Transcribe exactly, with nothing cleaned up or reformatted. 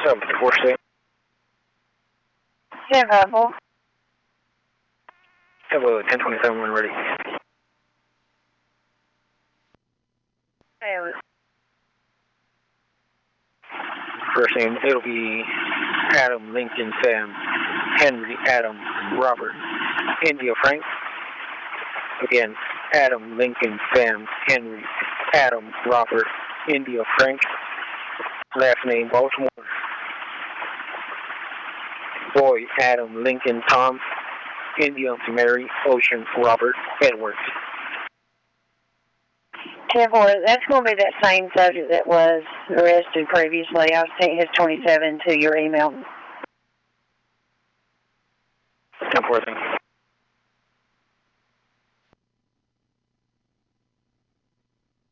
seven four six. ten five four. Hello, ten twenty-seven when ready. Hey, First name, it'll be Adam, Lincoln, Sam, Henry, Adam, Robert, India, Frank. Again, Adam, Lincoln, Sam, Henry, Adam, Robert, India, Frank. Last name, Baltimore. Boy, Adam, Lincoln, Tom, India, Mary, Ocean, Robert, Edward. ten four, that's going to be that same subject that was arrested previously. I've sent his twenty-seven to your email. ten four, thank you.